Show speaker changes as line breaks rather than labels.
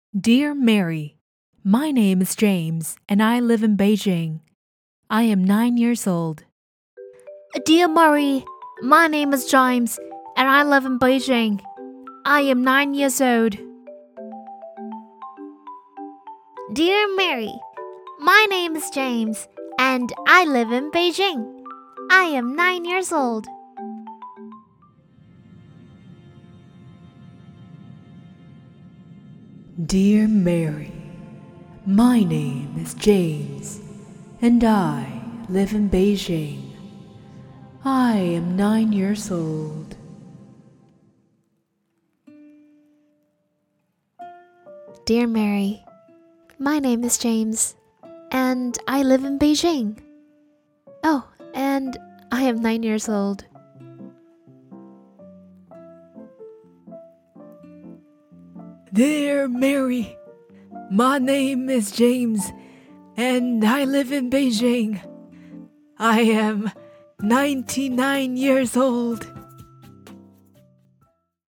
Dear Mary, my name is James and I live in Beijing. I am 9 years old.
Dear Mary, my name is James and I live in Beijing. I am 9 years old.
Dear Mary, my name is James and I live in Beijing. I am 9 years old.
Dear Mary, my name is James and I live in Beijing. I am 9 years old.
Dear Mary, my name is James and I live in Beijing. Oh, and I am 9 years old.
Dear Mary, my name is James and I live in Beijing. I am 99 years old.